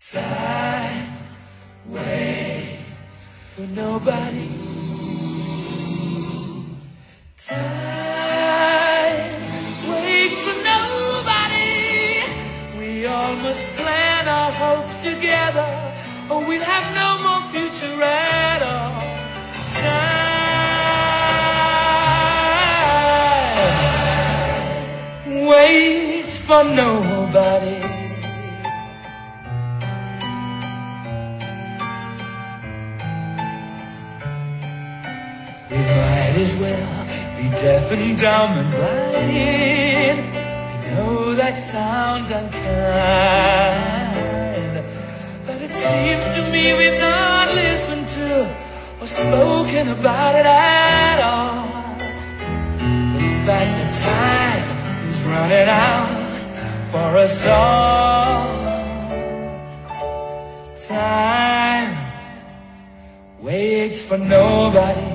Time waits for nobody. Time waits for nobody. We all must plan our hopes together, or we'll have no more future at all. Time waits for nobody. We might as well be deaf and dumb and blind. I know that sounds unkind, but it seems to me we've not listened to or spoken about it at all. The fact that time is running out for us all. Time waits for nobody.